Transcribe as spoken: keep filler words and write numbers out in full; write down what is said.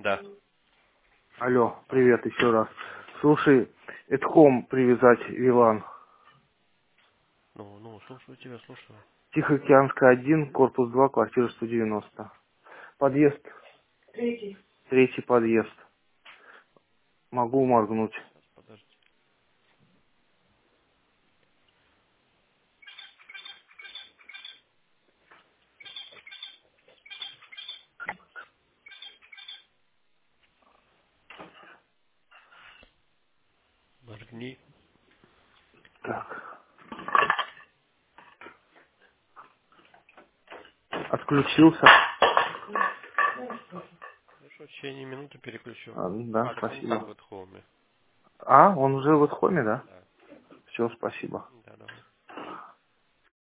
Да. Алло, привет еще раз. Слушай, at home привязать Вилан. Ну, ну, слушаю тебя, слушаю. Тихоокеанская один, корпус два, квартира сто девяносто. Подъезд. Третий подъезд. Могу моргнуть. Сейчас, подожди. Моргни. Так. Отключился. Хорошо, в течение минуты переключу. А, да, А, так он уже спасибо. в отхоме. А, он уже в отхоме, да? Да. Все, спасибо.